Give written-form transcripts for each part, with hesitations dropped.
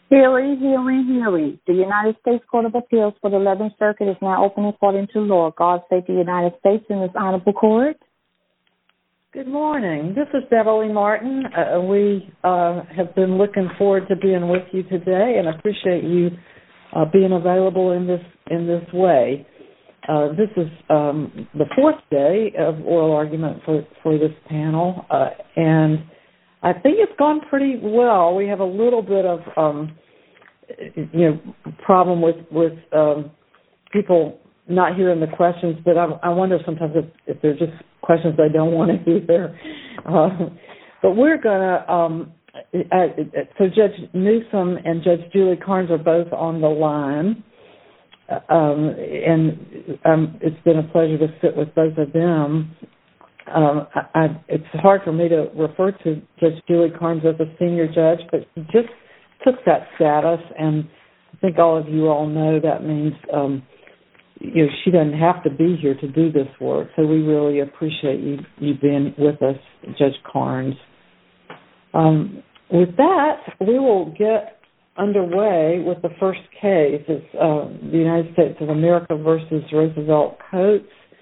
Hearing, hearing, hearing. The United States Court of Appeals for the 11th Circuit is now open according to law. God save the United States in this honorable court. Good morning. This is Beverly Martin. We have been looking forward to being with you today, and appreciate you being available in this way. This is the fourth day of oral argument for this panel, and I think it's gone pretty well. We have a little bit of problem with people not hearing the questions, but I wonder sometimes if they're just questions they don't want to hear. But we're going to, so Judge Newsom and Judge Julie Carnes are both on the line, and it's been a pleasure to sit with both of them. It's hard for me to refer to Judge Julie Carnes as a senior judge, but she just took that status, and I think all of you all know that means she doesn't have to be here to do this work. So we really appreciate you being with us, Judge Carnes. With that, we will get underway with the first case. It's the United States of America versus Roosevelt Coates.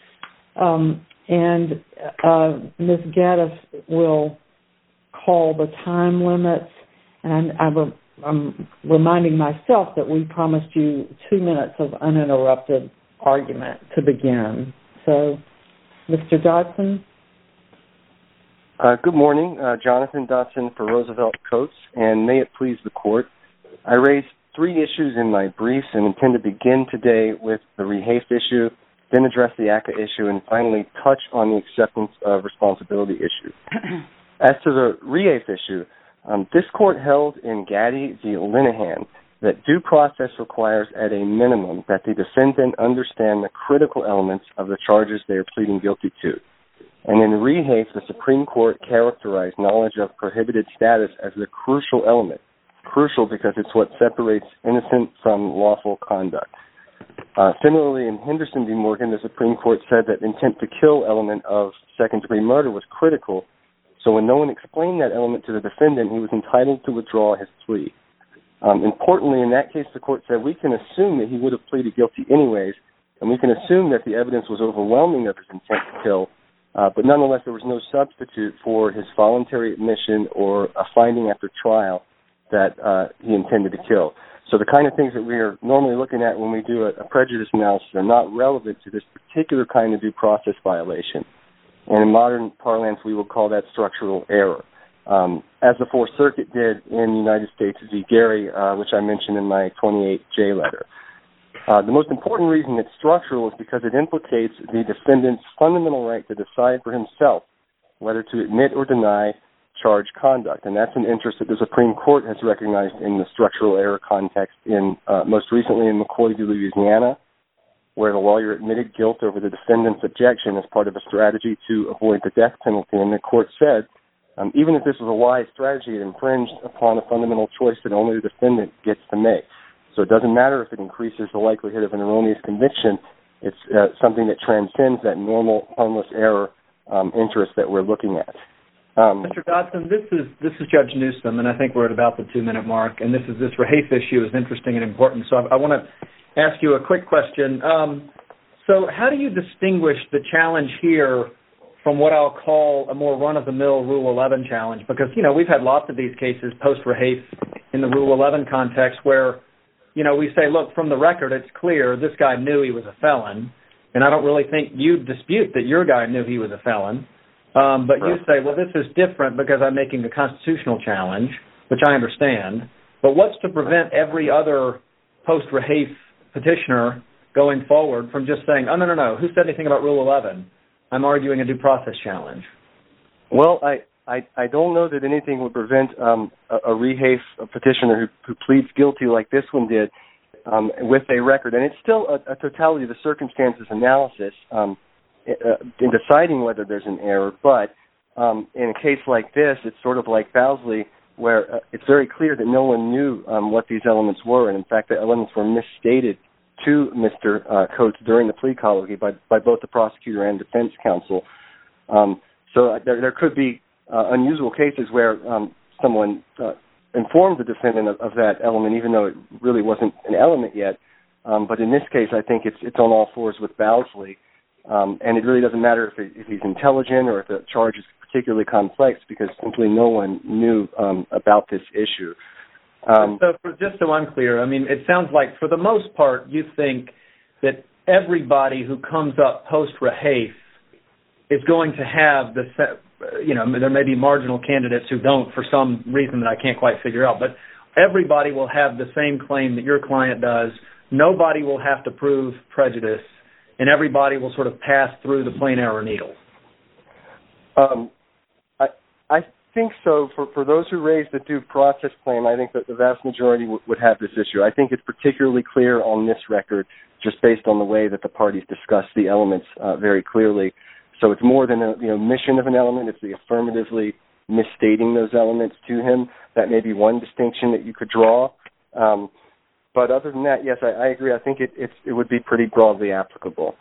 And Ms. Gaddis will call the time limits, and I'm reminding myself that we promised you 2 minutes of uninterrupted argument to begin. So, Mr. Dodson? Good morning. Jonathan Dodson for Roosevelt Coates, and may it please the Court. I raised 3 issues in my briefs and intend to begin today with the rehafe issue, then address the ACCA issue, and finally touch on the acceptance of responsibility issue. As to the rehafe issue, this Court held in Gaddy v. Linehan that due process requires at a minimum that the defendant understand the critical elements of the charges they are pleading guilty to. And in rehafe, the Supreme Court characterized knowledge of prohibited status as the crucial element. Crucial because it's what separates innocent from lawful conduct. Similarly, in Henderson v. Morgan, the Supreme Court said that intent to kill element of second-degree murder was critical, so when no one explained that element to the defendant, he was entitled to withdraw his plea. Importantly, in that case, the Court said we can assume that he would have pleaded guilty anyways, and we can assume that the evidence was overwhelming of his intent to kill, but nonetheless there was no substitute for his voluntary admission or a finding after trial that he intended to kill. So the kind of things that we are normally looking at when we do a prejudice analysis are not relevant to this particular kind of due process violation. And in modern parlance, we would call that structural error. As the Fourth Circuit did in United States v. Gary, which I mentioned in my 28J letter. The most important reason it's structural is because it implicates the defendant's fundamental right to decide for himself whether to admit or deny charged conduct, and that's an interest that the Supreme Court has recognized in the structural error context in most recently in McCoy v. Louisiana, where the lawyer admitted guilt over the defendant's objection as part of a strategy to avoid the death penalty, and the court said even if this was a wise strategy, it infringed upon a fundamental choice that only the defendant gets to make. So it doesn't matter if it increases the likelihood of an erroneous conviction. It's something that transcends that normal harmless error interest that we're looking at. Mr. Dodson, this is Judge Newsom, and I think we're at about the 2-minute mark, and this rehafe issue is interesting and important. So I want to ask you a quick question. So how do you distinguish the challenge here from what I'll call a more run-of-the-mill Rule 11 challenge? Because, we've had lots of these cases post-rehafe in the Rule 11 context where, we say, look, from the record, it's clear this guy knew he was a felon, and I don't really think you dispute that your guy knew he was a felon. But you say, well, this is different because I'm making a constitutional challenge, which I understand. But what's to prevent every other post-rehafe petitioner going forward from just saying, oh, no, who said anything about Rule 11? I'm arguing a due process challenge. Well, I don't know that anything would prevent a rehafe petitioner who pleads guilty like this one did with a record. And it's still a totality of the circumstances analysis in deciding whether there's an error. But in a case like this, it's sort of like Bowsley, where it's very clear that no one knew what these elements were. And, in fact, the elements were misstated to Mr. Coates during the plea colloquy by both the prosecutor and defense counsel. So there could be unusual cases where someone informed the defendant of that element, even though it really wasn't an element yet. But in this case, I think it's on all fours with Bowsley, and it really doesn't matter if he's intelligent or if the charge is particularly complex, because simply no one knew about this issue. Just so I'm clear, I mean, it sounds like for the most part you think that everybody who comes up post-Rahafe is going to have there may be marginal candidates who don't for some reason that I can't quite figure out, but everybody will have the same claim that your client does. Nobody will have to prove prejudice, and everybody will sort of pass through the plain error needle. I think so. For those who raise the due process claim, I think that the vast majority would have this issue. I think it's particularly clear on this record, just based on the way that the parties discuss the elements very clearly. So it's more than a omission of an element. It's the affirmatively misstating those elements to him. That may be one distinction that you could draw. But other than that, yes, I agree. I think it would be pretty broadly applicable.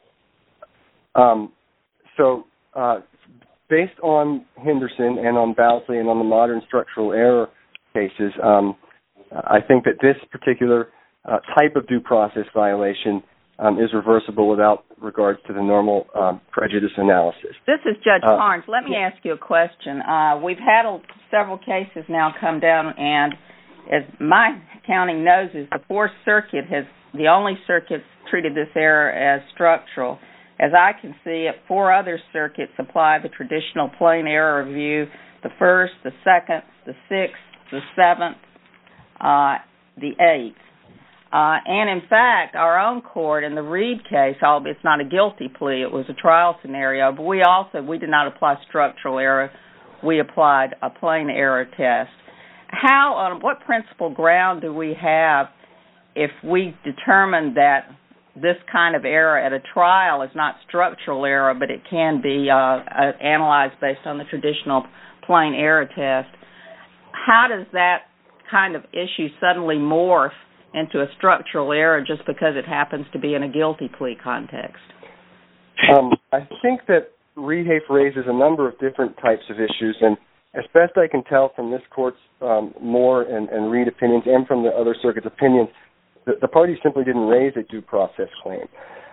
Based on Henderson and on Bowsley and on the modern structural error cases, I think that this particular type of due process violation is reversible without regards to the normal prejudice analysis. This is Judge Barnes. Let me ask you a question. We've had several cases now come down, and as my counting knows, is the Fourth Circuit the only circuit treated this error as structural. As I can see it, 4 other circuits apply the traditional plain error review: the First, the Second, the Sixth, the Seventh, the Eighth. And in fact, our own court in the Reed case, albeit it's not a guilty plea, it was a trial scenario, but we did not apply structural error. We applied a plain error test. On what principal ground do we have if we determine that this kind of error at a trial is not structural error, but it can be analyzed based on the traditional plain error test? How does that kind of issue suddenly morph into a structural error just because it happens to be in a guilty plea context? I think that Rehafe raises a number of different types of issues, and as best I can tell from this court's Moore and Reed opinions and from the other circuits' opinions, the parties simply didn't raise a due process claim.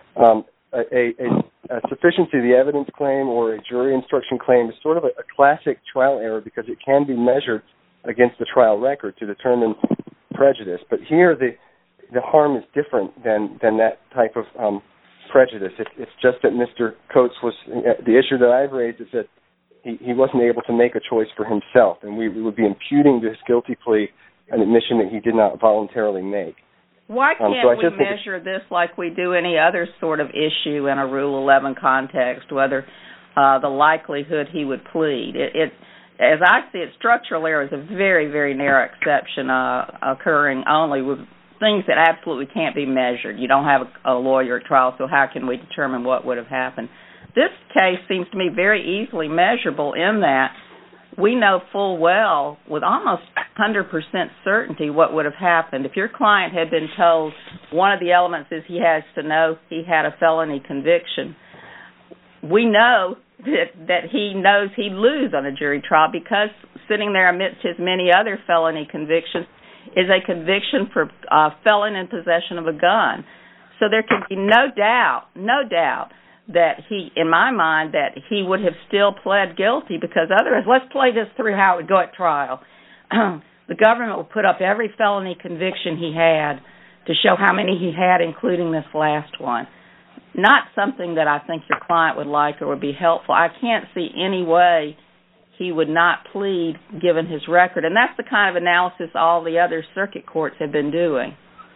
A sufficiency of the evidence claim or a jury instruction claim is sort of a classic trial error because it can be measured against the trial record to determine prejudice. But here the harm is different than that type of prejudice. It's just that Mr. Coates the issue that I've raised is that he wasn't able to make a choice for himself, and we would be imputing to his guilty plea an admission that he did not voluntarily make. Why can't we measure this like we do any other sort of issue in a Rule 11 context, whether the likelihood he would plead? As I see it, structural error is a very, very narrow exception occurring only with things that absolutely can't be measured. You don't have a lawyer at trial, so how can we determine what would have happened? This case seems to me very easily measurable in that we know full well, with almost 100% certainty, what would have happened. If your client had been told one of the elements is he has to know he had a felony conviction, we know that he knows he'd lose on a jury trial because sitting there amidst his many other felony convictions is a conviction for felon in possession of a gun. So there can be no doubt that in my mind, that he would have still pled guilty because otherwise, let's play this through how it would go at trial. The government would put up every felony conviction he had to show how many he had, including this last one. Not something that I think your client would like or would be helpful. I can't see any way he would not plead given his record. And that's the kind of analysis all the other circuit courts have been doing.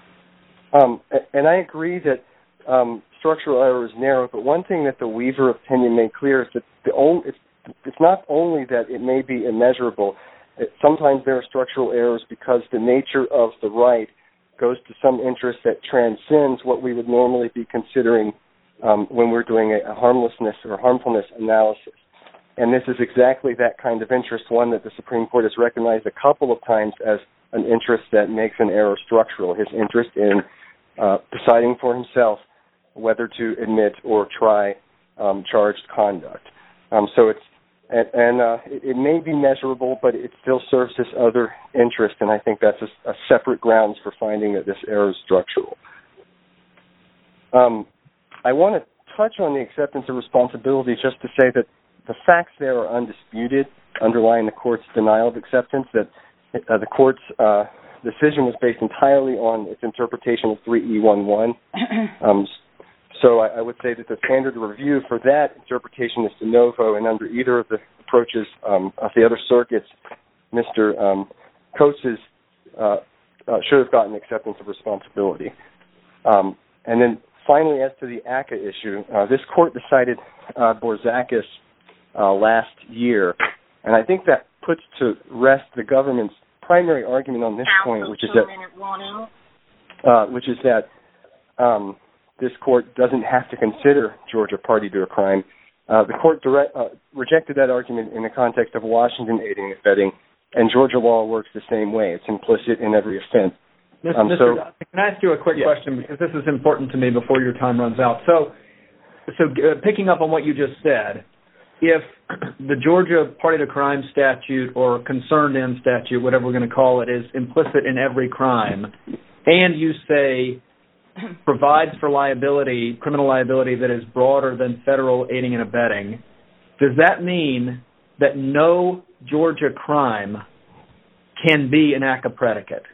And I agree that structural error is narrow, but one thing that the Weaver opinion made clear is that it's not only that it may be immeasurable. Sometimes there are structural errors because the nature of the right goes to some interest that transcends what we would normally be considering when we're doing a harmlessness or harmfulness analysis. And this is exactly that kind of interest, one that the Supreme Court has recognized a couple of times as an interest that makes an error structural, his interest in deciding for himself whether to admit or try charged conduct. So it's it may be measurable, but it still serves this other interest, and I think that's a separate grounds for finding that this error is structural. I want to touch on the acceptance of responsibility just to say that the facts there are undisputed underlying the court's denial of acceptance, that the court's decision was based entirely on its interpretation of 3E11. So I would say that the standard review for that interpretation is de novo, and under either of the approaches of the other circuits, Mr. Coates should have gotten acceptance of responsibility. And then finally, as to the ACCA issue, this court decided Borzakis last year, and I think that puts to rest the government's primary argument on this point, which is that this court doesn't have to consider Georgia party to a crime. The court rejected that argument in the context of Washington aiding and abetting, and Georgia law works the same way. It's implicit in every offense. Mr. Dodson, can I ask you a quick question, because this is important to me before your time runs out. So picking up on what you just said, if the Georgia party to crime statute or concerned in statute, whatever we're going to call it, is implicit in every crime, and you say provides for liability, criminal liability that is broader than federal aiding and abetting, does that mean that no Georgia crime can be an ACCA predicate?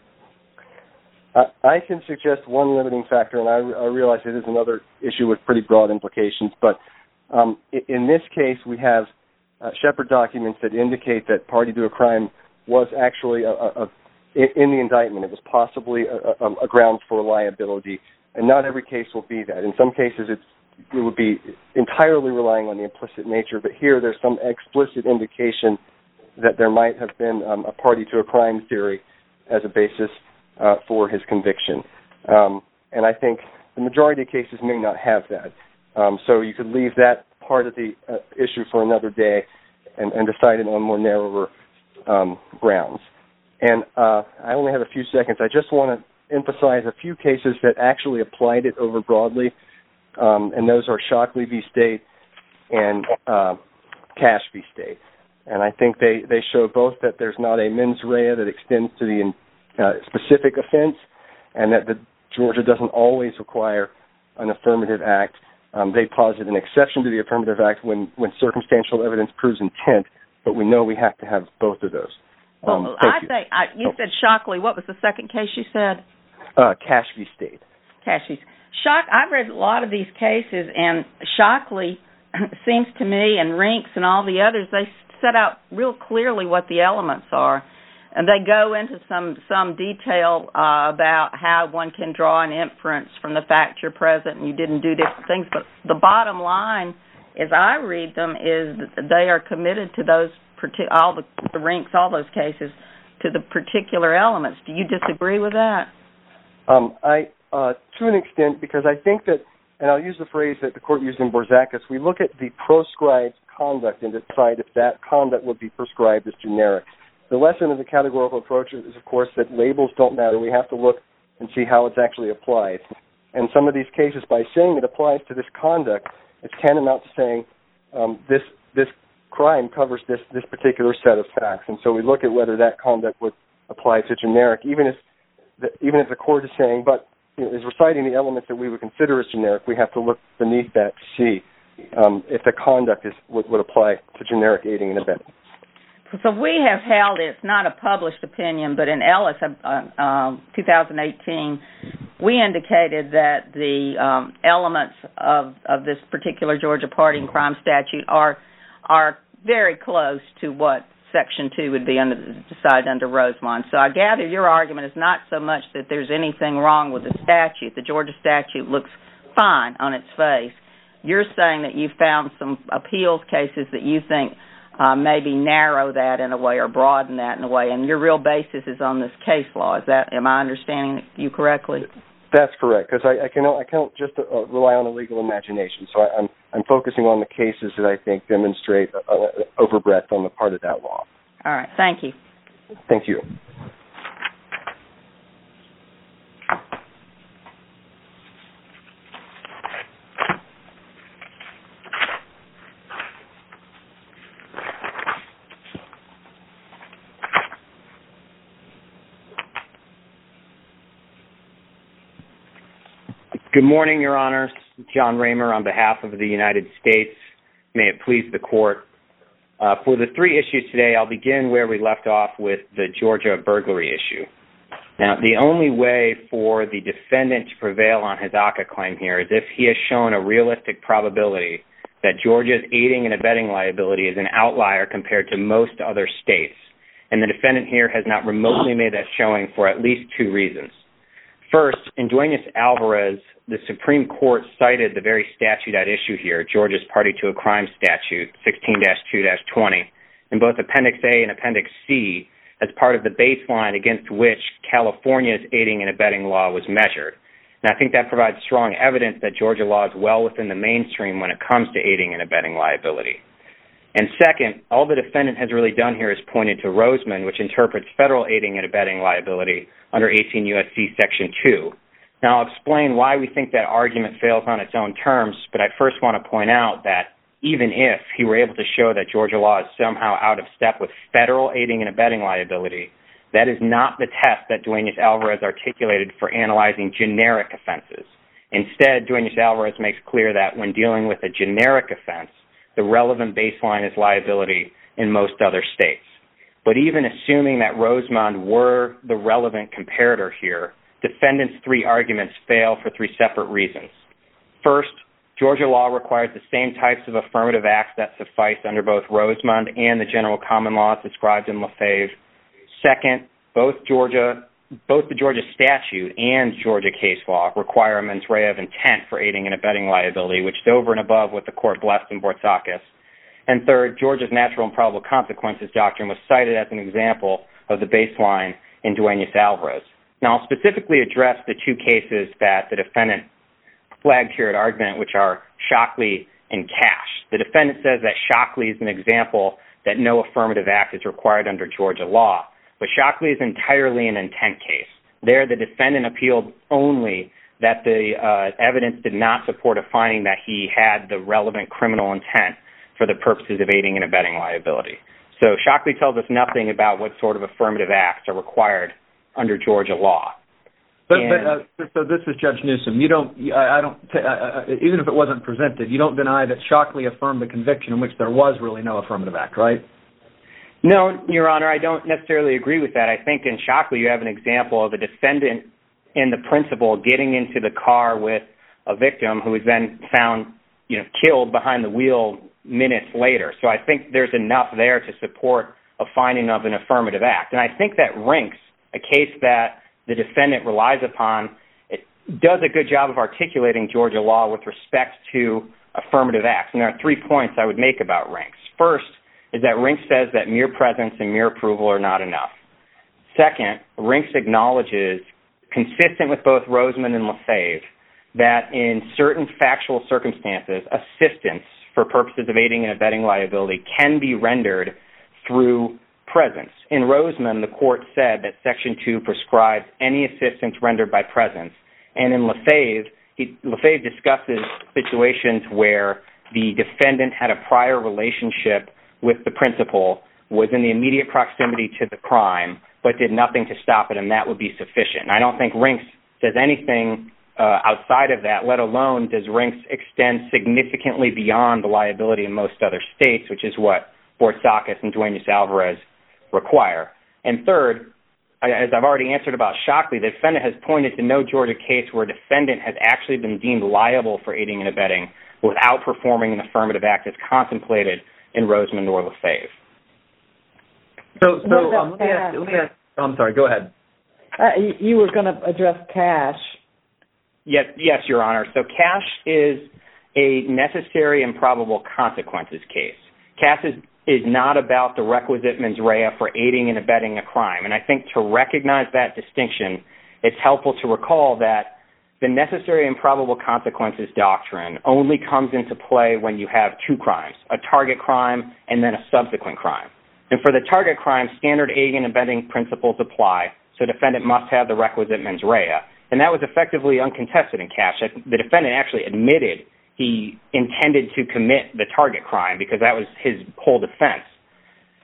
I can suggest one limiting factor, and I realize it is another issue with pretty broad implications, but in this case we have Shepard documents that indicate that party to a crime was actually in the indictment. It was possibly a ground for liability, and not every case will be that. In some cases it would be entirely relying on the implicit nature, but here there's some explicit indication that there might have been a party to a crime theory as a basis for his conviction. And I think the majority of cases may not have that. So you could leave that part of the issue for another day and decide it on more narrower grounds. And I only have a few seconds. I just want to emphasize a few cases that actually applied it over broadly, and those are Shockley v. State and Cash v. State. And I think they show both that there's not a mens rea that extends to the specific offense, and that Georgia doesn't always require an affirmative act. They posit an exception to the affirmative act when circumstantial evidence proves intent, but we know we have to have both of those. Well, you said Shockley. What was the second case you said? Cash v. State. Cash v. I've read a lot of these cases, and Shockley seems to me, and Rinks and all the others, they set out real clearly what the elements are. And they go into some detail about how one can draw an inference from the fact you're present and you didn't do different things. But the bottom line, as I read them, is that they are committed to those all the Rinks, all those cases, to the particular elements. Do you disagree with that? To an extent, because I think that, and I'll use the phrase that the court used in Borzakis, we look at the proscribed conduct and decide if that conduct would be prescribed as generic. The lesson of the categorical approach is, of course, that labels don't matter. We have to look and see how it's actually applied. And some of these cases, by saying it applies to this conduct, it's tantamount to saying this crime covers this particular set of facts. And so we look at whether that conduct would apply to generic, even if the court is saying, but is reciting the elements that we would consider as generic, we have to look beneath that to see if the conduct would apply to generic aiding and abetting. So we have held, it's not a published opinion, but in Ellis 2018, we indicated that the elements of this particular Georgia party and crime statute are very close to what Section 2 would be decided under Rosemont. So I gather your argument is not so much that there's anything wrong with the statute. The Georgia statute looks fine on its face. You're saying that you found some appeals cases that you think maybe narrow that in a way or broaden that in a way, and your real basis is on this case law. Am I understanding you correctly? That's correct, because I can't just rely on a legal imagination. So I'm focusing on the cases that I think demonstrate overbreadth on the part of that law. All right. Thank you. Thank you. Good morning, Your Honors. John Raymer on behalf of the United States. May it please the Court. For the three issues today, I'll begin where we left off with the Georgia burglary issue. Now, the only way for the defendant to prevail on his ACCA claim here is if he has shown a realistic probability that Georgia's aiding and abetting liability is an outlier compared to most other states. And the defendant here has not remotely made that showing for at least two reasons. First, in Duenas-Alvarez, the Supreme Court cited the very statute at issue here, Georgia's Party to a Crime Statute, 16-2-20, in both Appendix A and Appendix C as part of the baseline against which California's aiding and abetting law was measured. And I think that provides strong evidence that Georgia law is well within the mainstream when it comes to aiding and abetting liability. And second, all the defendant has really done here is pointed to Roseman, which interprets federal aiding and abetting liability under 18 U.S.C. Section 2. Now, I'll explain why we think that argument fails on its own terms, but I first want to point out that even if he were able to show that Georgia law is somehow out of step with federal aiding and abetting liability, that is not the test that Duenas-Alvarez articulated for analyzing generic offenses. Instead, Duenas-Alvarez makes clear that when dealing with a generic offense, the relevant baseline is liability in most other states. But even assuming that Rosemond were the relevant comparator here, defendants' three arguments fail for three separate reasons. First, Georgia law requires the same types of affirmative acts that suffice under both Rosemond and the general common laws described in Lefebvre. Second, both the Georgia statute and Georgia case law require a mens rea of intent for aiding and abetting liability, which is over and above what the court blessed in Bortzakis. And third, Georgia's natural and probable consequences doctrine was cited as an example of the baseline in Duenas-Alvarez. Now, I'll specifically address the two cases that the defendant flagged here at argument, which are Shockley and Cash. The defendant says that Shockley is an example that no affirmative act is required under Georgia law, but Shockley is entirely an intent case. There, the defendant appealed only that the evidence did not support a finding that he had the relevant criminal intent for the purposes of aiding and abetting liability. So Shockley tells us nothing about what sort of affirmative acts are required under Georgia law. So this is Judge Newsom. Even if it wasn't presented, you don't deny that Shockley affirmed the conviction in which there was really no affirmative act, right? No, Your Honor, I don't necessarily agree with that. I think in Shockley you have an example of a defendant and the principal getting into the car with a victim who was then found, killed behind the wheel minutes later. So I think there's enough there to support a finding of an affirmative act. And I think that Rinks, a case that the defendant relies upon, it does a good job of articulating Georgia law with respect to affirmative acts. And there are 3 points I would make about Rinks. First is that Rinks says that mere presence and mere approval are not enough. Second, Rinks acknowledges, consistent with both Roseman and Lefebvre, that in certain factual circumstances, assistance for purposes of aiding and abetting liability can be rendered through presence. In Roseman, the court said that Section 2 prescribes any assistance rendered by presence. And in Lefebvre, Lefebvre discusses situations where the defendant had a prior relationship with the principal, was in the immediate proximity to the crime, but did nothing to stop it, and that would be sufficient. And I don't think Rinks does anything outside of that, let alone does Rinks extend significantly beyond the liability in most other states, which is what Bortzakis and Duenas-Alvarez require. And third, as I've already answered about Shockley, the defendant has pointed to no Georgia case where a defendant has actually been deemed liable for aiding and abetting without performing an affirmative act as contemplated in Roseman or Lefebvre. I'm sorry, go ahead. You were going to address Cash. Yes, Your Honor. So Cash is a necessary and probable consequences case. Cash is not about the requisite mens rea for aiding and abetting a crime. And I think to recognize that distinction, it's helpful to recall that the necessary and probable consequences doctrine only comes into play when you have two crimes, a target crime and then a subsequent crime. And for the target crime, standard aiding and abetting principles apply, so defendant must have the requisite mens rea. And that was effectively uncontested in Cash. The defendant actually admitted he intended to commit the target crime because that was his whole defense.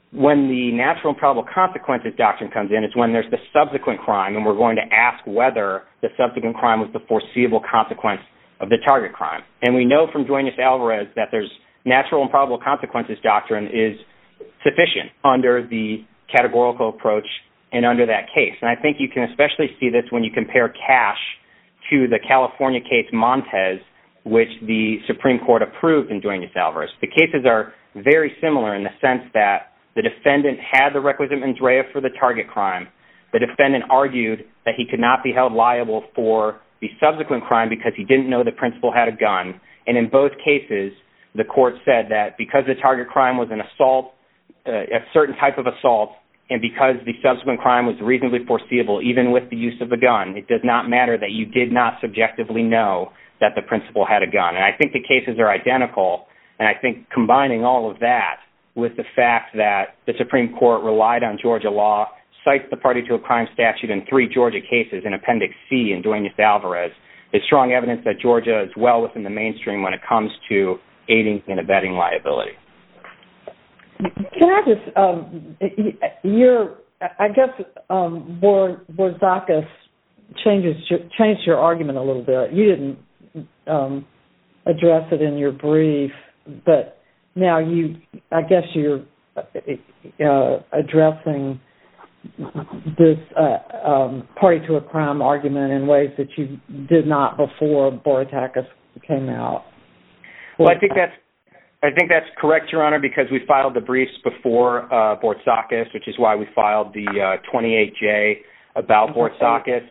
when the natural and probable consequences doctrine comes in, it's when there's the subsequent crime, and we're going to ask whether the subsequent crime was the foreseeable consequence of the target crime. And we know from Duenas-Alvarez that there's natural and probable consequences doctrine is sufficient under the categorical approach and under that case. And I think you can especially see this when you compare Cash to the California case Montez, which the Supreme Court approved in Duenas-Alvarez. The cases are very similar in the sense that the defendant had the requisite mens rea for the target crime. The defendant argued that he could not be held liable for the subsequent crime because he didn't know the principal had a gun. And in both cases, the court said that because the target crime was an assault, a certain type of assault, and because the subsequent crime was reasonably foreseeable, even with the use of a gun, it does not matter that you did not subjectively know that the principal had a gun. And I think the cases are identical, and I think combining all of that with the fact that the Supreme Court relied on Georgia law, cites the party to a crime statute in 3 Georgia cases in Appendix C in Duenas-Alvarez, is strong evidence that Georgia is well within the mainstream when it comes to aiding and abetting liability. Can I just, I guess Borzakis changed your argument a little bit. You didn't address it in your brief, but now I guess you're addressing this party to a crime argument in ways that you did not before Borzakis came out. Well, I think that's correct, Your Honor, because we filed the briefs before Borzakis, which is why we filed the 28J about Borzakis.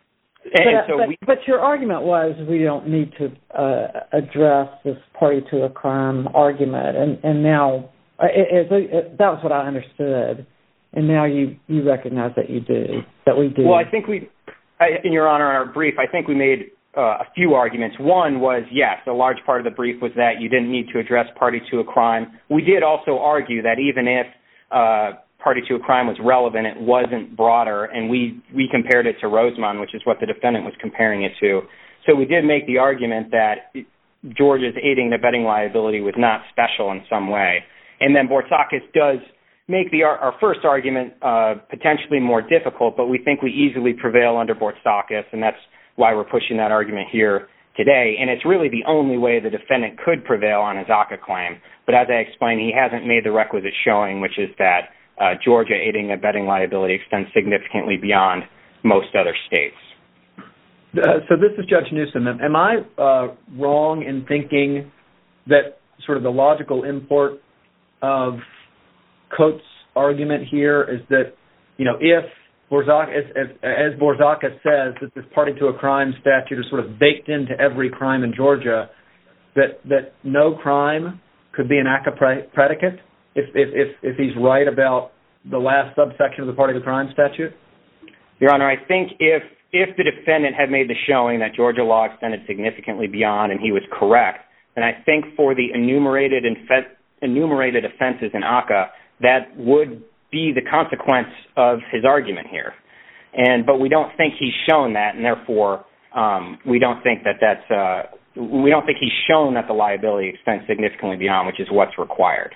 But your argument was we don't need to address this party to a crime argument, and now that was what I understood, and now you recognize that we do. Well, I think in Your Honor, in our brief, I think we made a few arguments. One was, yes, a large part of the brief was that you didn't need to address party to a crime. We did also argue that even if party to a crime was relevant, it wasn't broader, and we compared it to Rosemont, which is what the defendant was comparing it to. So we did make the argument that Georgia's aiding and abetting liability was not special in some way. And then Borzakis does make our first argument potentially more difficult, but we think we easily prevail under Borzakis, and that's why we're pushing that argument here today. And it's really the only way the defendant could prevail on his ACCA claim. But as I explained, he hasn't made the requisite showing, which is that Georgia aiding and abetting liability extends significantly beyond most other states. So this is Judge Newsom. Am I wrong in thinking that sort of the logical import of Coates' argument here is that, if Borzakis, as Borzakis says, that this party to a crime statute is sort of baked into every crime in Georgia, that no crime could be an ACCA predicate if he's right about the last subsection of the party to crime statute? Your Honor, I think if the defendant had made the showing that Georgia law extended significantly beyond and he was correct, then I think for the enumerated offenses in ACCA, that would be the consequence of his argument here. But we don't think he's shown that, and therefore we don't think he's shown that the liability extends significantly beyond, which is what's required.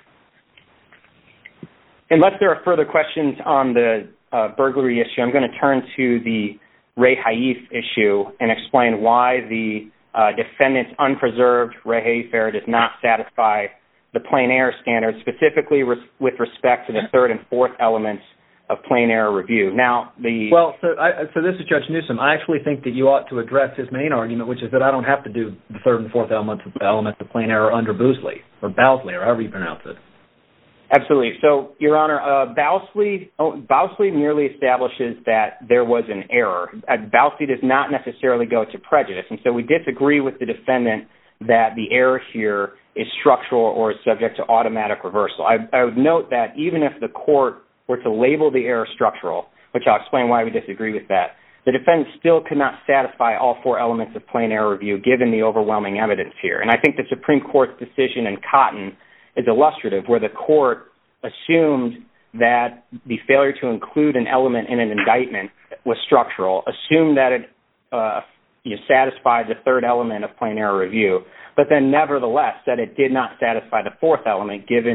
Unless there are further questions on the burglary issue, I'm going to turn to the Ray Haif issue and explain why the defendant's unpreserved Ray Haif error does not satisfy the plain error standard, specifically with respect to the third and fourth elements of plain error review. So this is Judge Newsom. I actually think that you ought to address his main argument, which is that I don't have to do the third and fourth elements of plain error under Bousley, or Bousley, or however you pronounce it. Absolutely. So, Your Honor, Bousley merely establishes that there was an error. Bousley does not necessarily go to prejudice, and so we disagree with the defendant that the error here is structural or is subject to automatic reversal. I would note that even if the court were to label the error structural, which I'll explain why we disagree with that, the defendant still could not satisfy all four elements of plain error review given the overwhelming evidence here. And I think the Supreme Court's decision in Cotton is illustrative, where the court assumed that the failure to include an element in an indictment was structural, assumed that it satisfied the third element of plain error review, but then nevertheless said it did not satisfy the fourth element given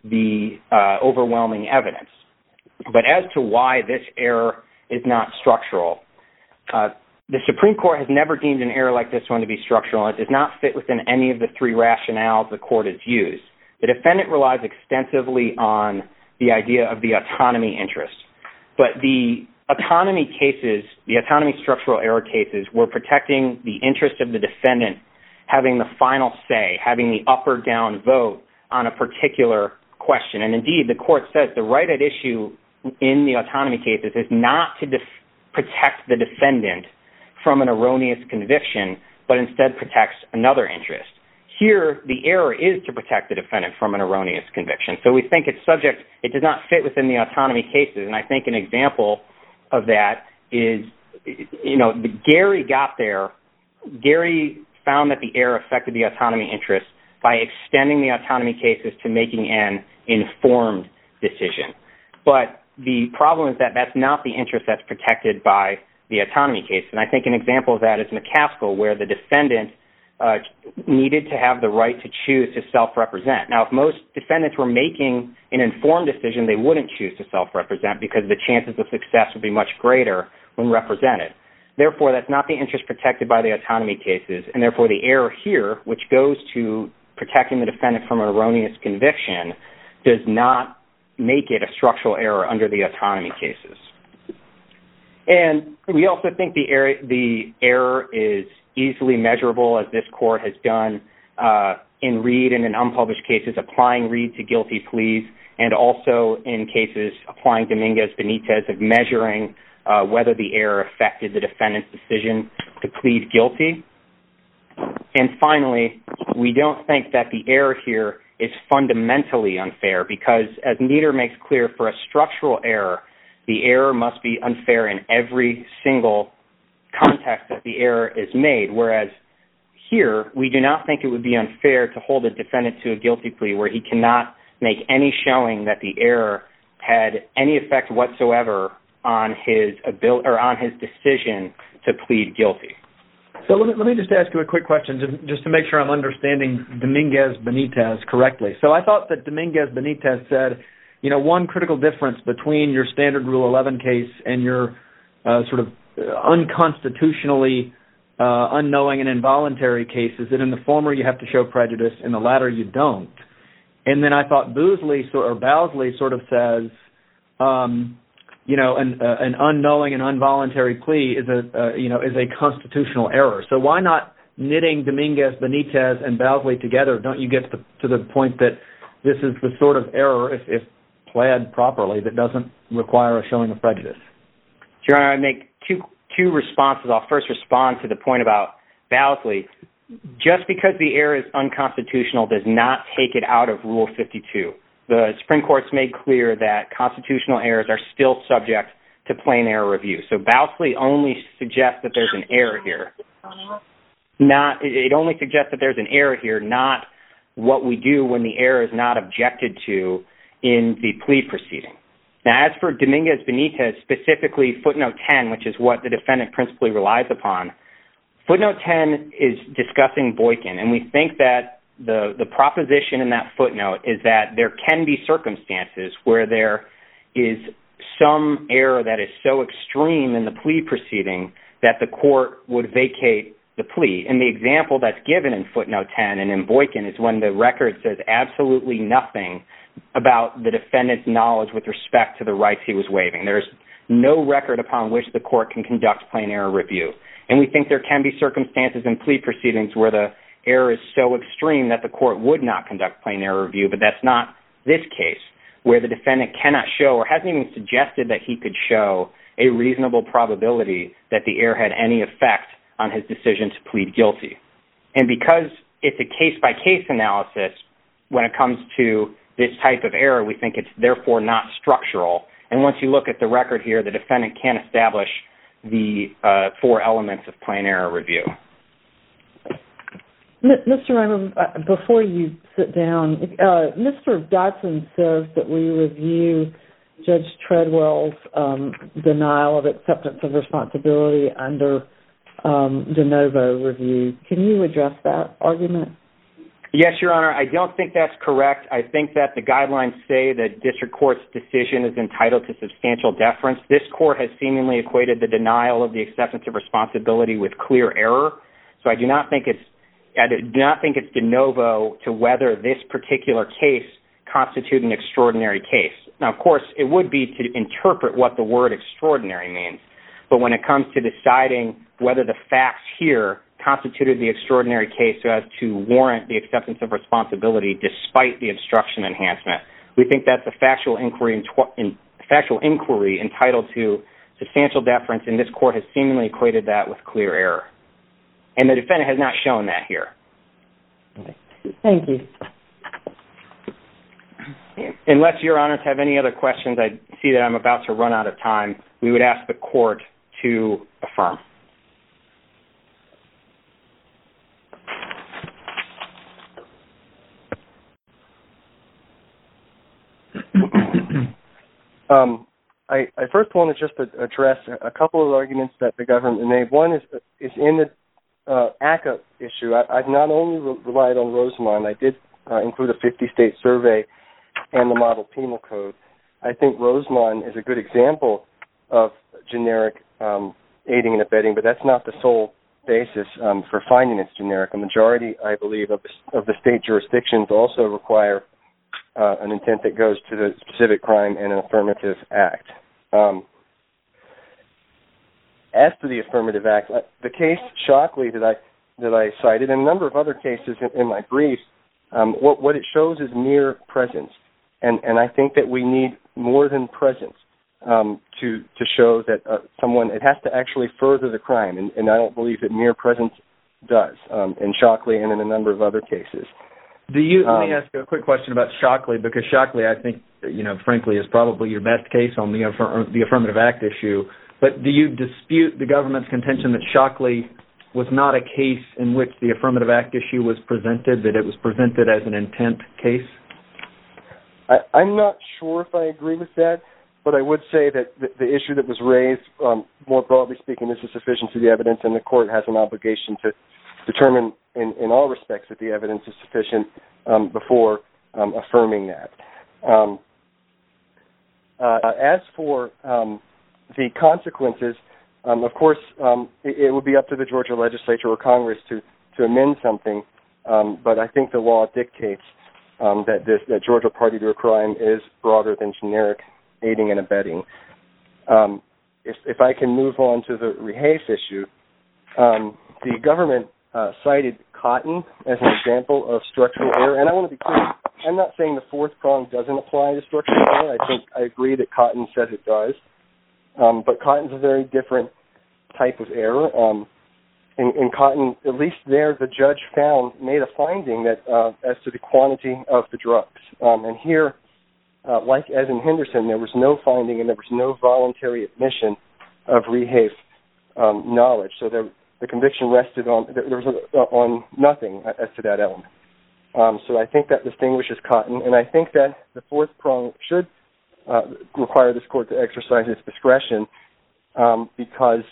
the overwhelming evidence. But as to why this error is not structural, the Supreme Court has never deemed an error like this one to be structural. It does not fit within any of the three rationales the court has used. The defendant relies extensively on the idea of the autonomy interest. But the autonomy cases, the autonomy structural error cases, were protecting the interest of the defendant having the final say, having the up or down vote on a particular question. And indeed, the court says the right at issue in the autonomy cases is not to protect the defendant from an erroneous conviction, but instead protects another interest. Here, the error is to protect the defendant from an erroneous conviction. So we think it does not fit within the autonomy cases. And I think an example of that is, Gary got there. Gary found that the error affected the autonomy interest by extending the autonomy cases to making an informed decision. But the problem is that that's not the interest that's protected by the autonomy case. And I think an example of that is McCaskill, where the defendant needed to have the right to choose to self-represent. Now, if most defendants were making an informed decision, they wouldn't choose to self-represent because the chances of success would be much greater when represented. Therefore, that's not the interest protected by the autonomy cases, and therefore the error here, which goes to protecting the defendant from an erroneous conviction, does not make it a structural error under the autonomy cases. And we also think the error is easily measurable, as this court has done in Reed and in unpublished cases, applying Reed to guilty pleas, and also in cases applying Dominguez-Benitez of measuring whether the error affected the defendant's decision to plead guilty. And finally, we don't think that the error here is fundamentally unfair because, as Nieder makes clear, for a structural error, the error must be unfair in every single context that the error is made, whereas here, we do not think it would be unfair to hold a defendant to a guilty plea where he cannot make any showing that the error had any effect whatsoever on his ability or on his decision to plead guilty. So let me just ask you a quick question, just to make sure I'm understanding Dominguez-Benitez correctly. So I thought that Dominguez-Benitez said, one critical difference between your standard Rule 11 case and your sort of unconstitutionally unknowing and involuntary case is that in the former you have to show prejudice, in the latter you don't. And then I thought Bousley sort of says, an unknowing and involuntary plea is a constitutional error. So why not knitting Dominguez-Benitez and Bousley together? Don't you get to the point that this is the sort of error, if pled properly, that doesn't require a showing of prejudice? Your Honor, I make two responses. I'll first respond to the point about Bousley. Just because the error is unconstitutional does not take it out of Rule 52. The Supreme Court's made clear that constitutional errors are still subject to plain error review. So Bousley only suggests that there's an error here. It only suggests that there's an error here, not what we do when the error is not objected to in the plea proceeding. Now, as for Dominguez-Benitez, specifically footnote 10, which is what the defendant principally relies upon, footnote 10 is discussing Boykin, and we think that the proposition in that footnote is that there can be circumstances where there is some error that is so extreme in the plea proceeding that the court would vacate the plea. And the example that's given in footnote 10 and in Boykin is when the record says absolutely nothing about the defendant's knowledge with respect to the rights he was waiving. There's no record upon which the court can conduct plain error review. And we think there can be circumstances in plea proceedings where the error is so extreme that the court would not conduct plain error review, but that's not this case, where the defendant cannot show or hasn't even suggested that he could show a reasonable probability that the error had any effect on his decision to plead guilty. And because it's a case-by-case analysis when it comes to this type of error, we think it's therefore not structural. And once you look at the record here, the defendant can establish the four elements of plain error review. Mr. Reimer, before you sit down, Mr. Dodson says that we review Judge Treadwell's denial of acceptance of responsibility under de novo review. Can you address that argument? Yes, Your Honor. I don't think that's correct. I think that the guidelines say that district court's decision is entitled to substantial deference. This court has seemingly equated the denial of the acceptance of responsibility with clear error. So I do not think it's de novo to whether this particular case constitutes an extraordinary case. Now, of course, it would be to interpret what the word extraordinary means. But when it comes to deciding whether the facts here constituted the extraordinary case so as to warrant the acceptance of responsibility despite the obstruction enhancement, we think that's a factual inquiry entitled to substantial deference, and this court has seemingly equated that with clear error. And the defendant has not shown that here. Thank you. Unless Your Honors have any other questions, I see that I'm about to run out of time. We would ask the court to affirm. I first want to just address a couple of arguments that the government made. One is in the ACCA issue. I've not only relied on Rosamond. I did include a 50-state survey and the model penal code. I think Rosamond is a good example of generic aiding and abetting, but that's not the sole basis for finding it's generic. A majority, I believe, of the state jurisdictions also require an intent that goes to the specific crime and an affirmative act. As to the affirmative act, the case Shockley that I cited, and a number of other cases in my brief, what it shows is mere presence, and I think that we need more than presence to show that someone, it has to actually further the crime, and I don't believe that mere presence does in Shockley and in a number of other cases. Let me ask you a quick question about Shockley, because Shockley, I think, frankly, is probably your best case on the affirmative act issue. But do you dispute the government's contention that Shockley was not a case in which the affirmative act issue was presented, that it was presented as an intent case? I'm not sure if I agree with that, but I would say that the issue that was raised, more broadly speaking, is the sufficiency of the evidence, and the court has an obligation to determine in all respects that the evidence is sufficient before affirming that. As for the consequences, of course, it would be up to the Georgia legislature or Congress to amend something, but I think the law dictates that Georgia party to a crime is broader than generic aiding and abetting. If I can move on to the Rehafe issue, the government cited Cotton as an example of structural error, and I want to be clear, I'm not saying the fourth prong doesn't apply to structural error. I agree that Cotton says it does, but Cotton's a very different type of error. In Cotton, at least there, the judge made a finding that as to the quantity of the drugs. And here, like as in Henderson, there was no finding and there was no voluntary admission of Rehafe knowledge. So the conviction rested on nothing as to that element. So I think that distinguishes Cotton, and I think that the fourth prong should require this court to exercise its discretion because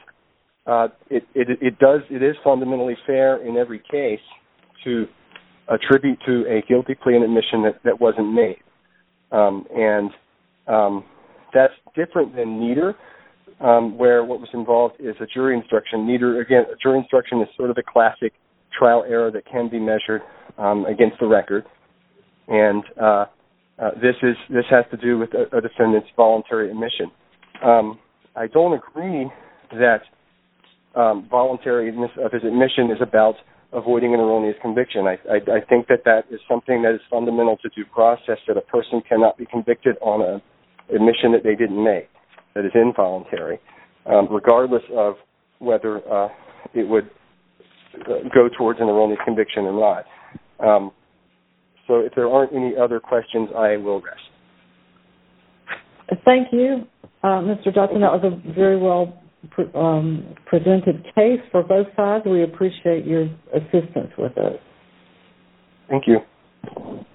it is fundamentally fair in every case to attribute to a guilty plea an admission that wasn't made. And that's different than Nieder, where what was involved is a jury instruction. Nieder, again, a jury instruction is sort of a classic trial error that can be measured against the record. And this has to do with a defendant's voluntary admission. I don't agree that voluntariness of his admission is about avoiding an erroneous conviction. I think that is something that is fundamental to due process, that a person cannot be convicted on an admission that they didn't make, that is involuntary, regardless of whether it would go towards an erroneous conviction or not. So if there aren't any other questions, I will rest. Thank you, Mr. Dotson. That was a very well presented case for both sides. We appreciate your assistance with it. Thank you.